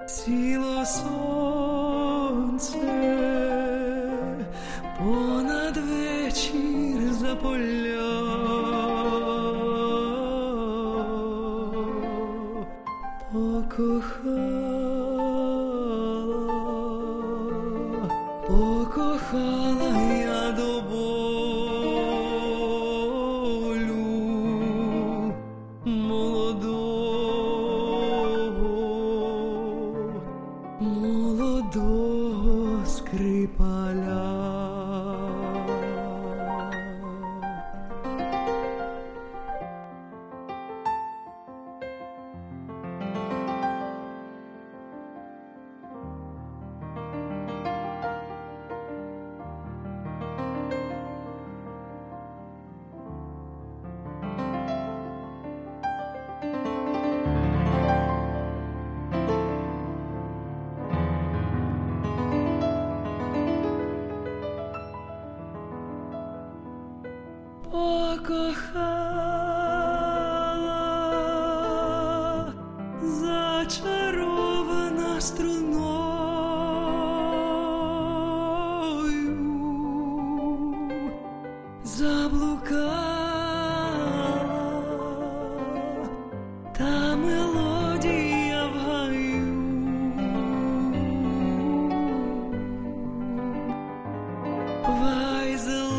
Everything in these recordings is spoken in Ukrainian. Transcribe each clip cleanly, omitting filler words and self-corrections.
Сіло сонце понад вечір за поля, покохала я до болю молодого скрипаля. Покохала, зачарована струною, заблукала та мелодія в гаю. Вай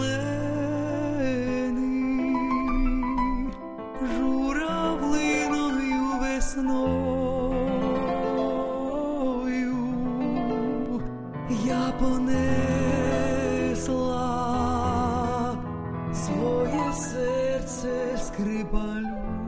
журавлиною весною я понесла своє серце скрипалю.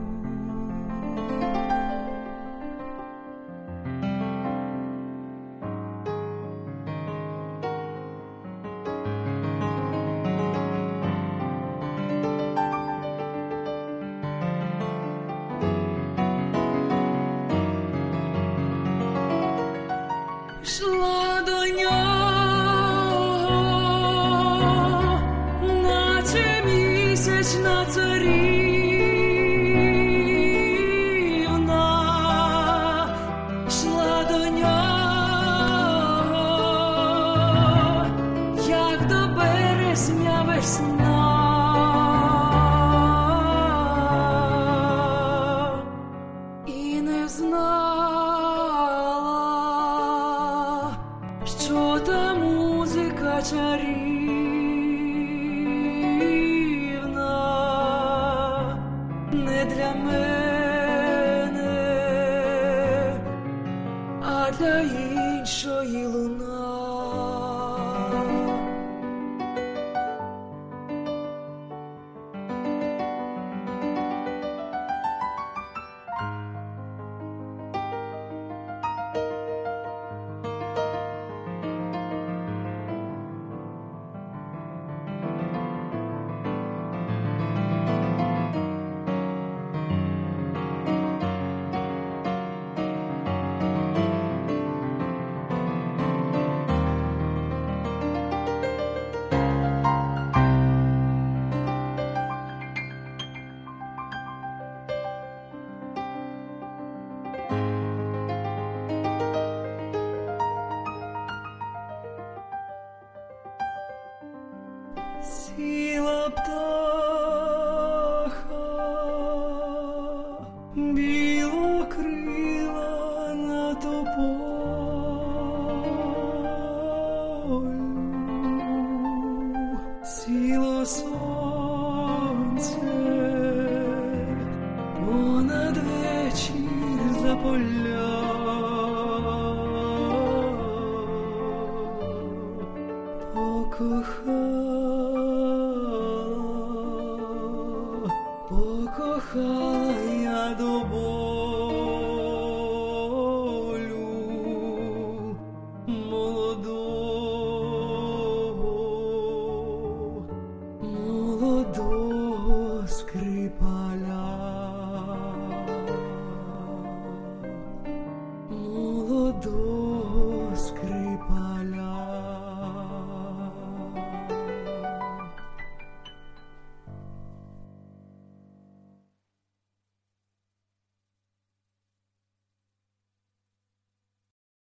Шла до нього, наче місячна царівна, шла до нього, як до березня весна. І не знала, що та музика чарівна не для мене, а для іншої луна. Сіла птаха, білокрила на тополю, сіло сонце понад вечір за поля, покохала